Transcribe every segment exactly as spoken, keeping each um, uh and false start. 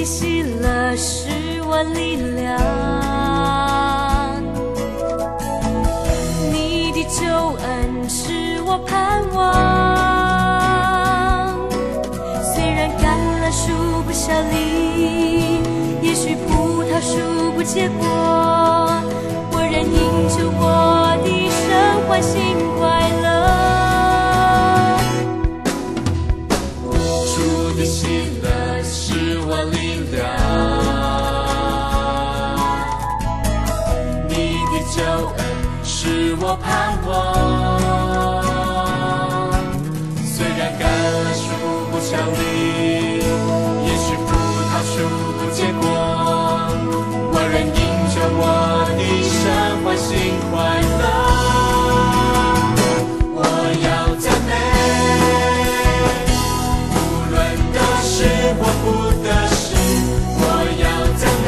的喜乐是我力量，你的救恩是我盼望。虽然橄榄树不效力，也许葡萄树不结果，我仍因救我的神欢欣快乐。 主的喜乐是我力量，你的救恩是我盼望。虽然橄榄树不效力，也许葡萄树不结果，我仍因着我的神欢欣快乐。我要赞美，无论得失或不得失，我要赞美。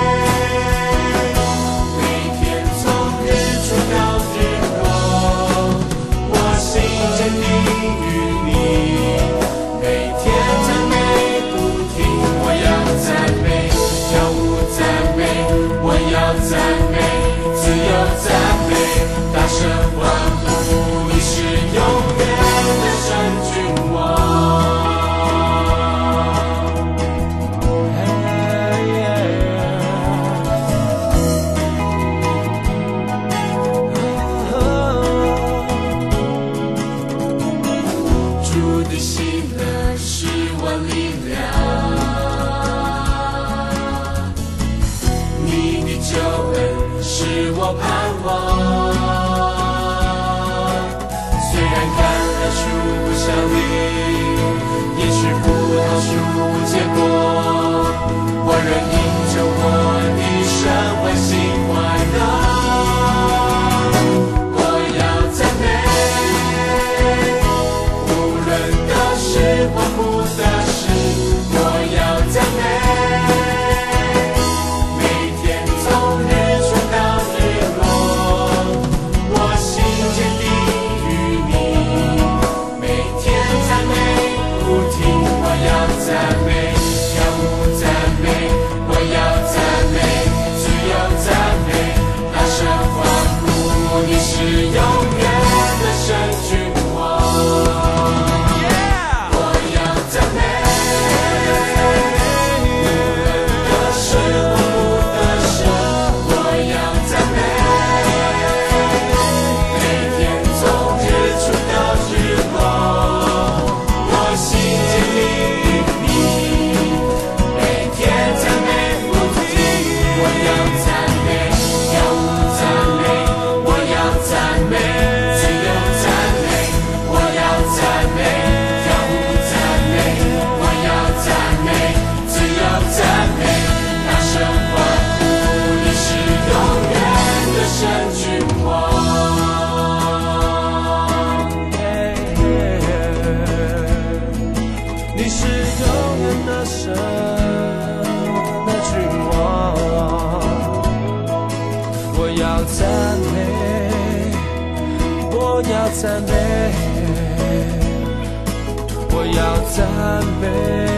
每天从日出到日落，我心坚定于你。每天赞美不停，我要赞美，跳舞赞美，我要赞美，自由赞美，大声欢呼，你是永远的神君王。主的喜乐是我力量，你的救恩是我盼望。虽然橄榄树不效力，也许葡萄树不结果，我仍因着我的神欢欣快乐。我要赞美，无论得失或不得失，我要赞美。每天从日出到日落，我心坚定于你。每天赞美不停，我要赞美，跳舞赞美，我要赞美，自由赞美，大声欢呼，你是永远的神君王。我要赞美，无论得失或不得失，我要赞美。每天从日出到日落，我心坚定于你。每天赞美不停，我要赞美，跳舞赞美，我要赞美，自由赞美，我要赞美，跳舞赞美，我要赞美，自由赞美，大声欢呼，你是永远的神君王。你是永远的神的君王，我要赞美，我要赞美，我要赞美。